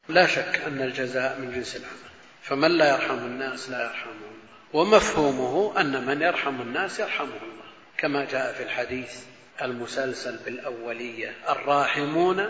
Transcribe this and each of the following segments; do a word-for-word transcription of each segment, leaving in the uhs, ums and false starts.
لا شك أن الجزاء من جنس العمل، فمن لا يرحم الناس لا يرحمه الله، ومفهومه أن من يرحم الناس يرحمه الله، كما جاء في الحديث المسلسل بالأولية: الراحمون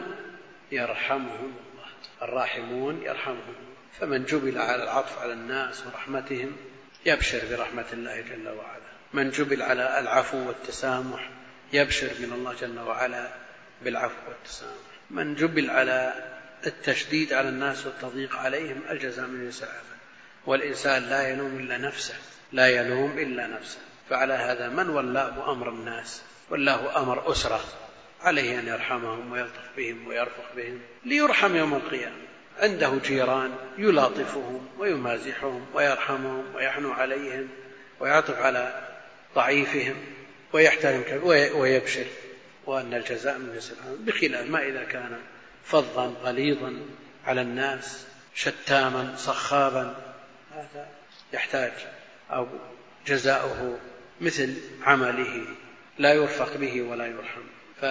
يرحمهم الله، الراحمون يرحمهم الله. فمن جبل على العطف على الناس ورحمتهم يبشر برحمة الله جل وعلا، من جبل على العفو والتسامح يبشر من الله جل وعلا بالعفو والتسامح، من جبل على التشديد على الناس والتضييق عليهم الجزاء من جنس العمل. والإنسان لا يلوم إلا نفسه، لا يلوم إلا نفسه. فعلى هذا من ولاه أمر الناس، ولاه أمر أسرة، عليه أن يرحمهم ويلطف بهم ويرفق بهم ليرحم يوم القيامة. عنده جيران يلاطفهم ويمازحهم ويرحمهم ويحنو عليهم ويعطف على ضعيفهم ويحترم ويبشر، وأن الجزاء من جنس العمل، بخلاف ما إذا كان فظا غليظا على الناس شتاما صخابا، هذا يحتاج أو جزاؤه مثل عمله لا يرفق به ولا يرحم.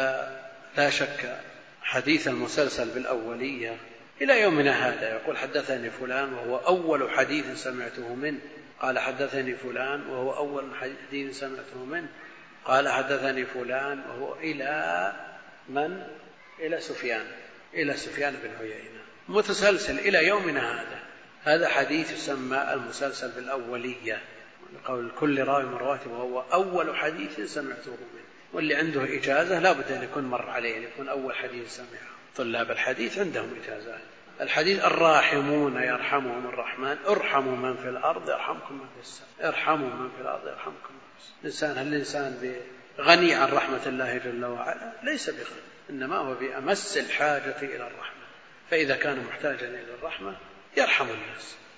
فلا شك حديث المسلسل بالأولية إلى يومنا هذا يقول: حدثني فلان وهو أول حديث سمعته منه، قال حدثني فلان وهو أول حديث سمعته منه، قال حدثني فلان وهو إلى من؟ إلى سفيان، إلى سفيان بن عيينة، متسلسل إلى يومنا هذا. هذا حديث يسمى المسلسل بالأولية، قول كل راوي من رواته وهو أول حديث سمعته منه. واللي عنده إجازة لا بد أن يكون مر عليه، أن يكون أول حديث سمعه. طلاب الحديث عندهم إجازات. الحديث: الراحمون يرحمهم الرحمن، ارحموا من في الأرض يرحمكم من في السماء، ارحموا من في الأرض يرحمكم من في السماء. الإنسان هل الإنسان غني عن رحمة الله جل وعلا؟ ليس بغني، إنما هو بأمس الحاجة إلى الرحمة. فإذا كان محتاجا إلى الرحمة يرحم الناس،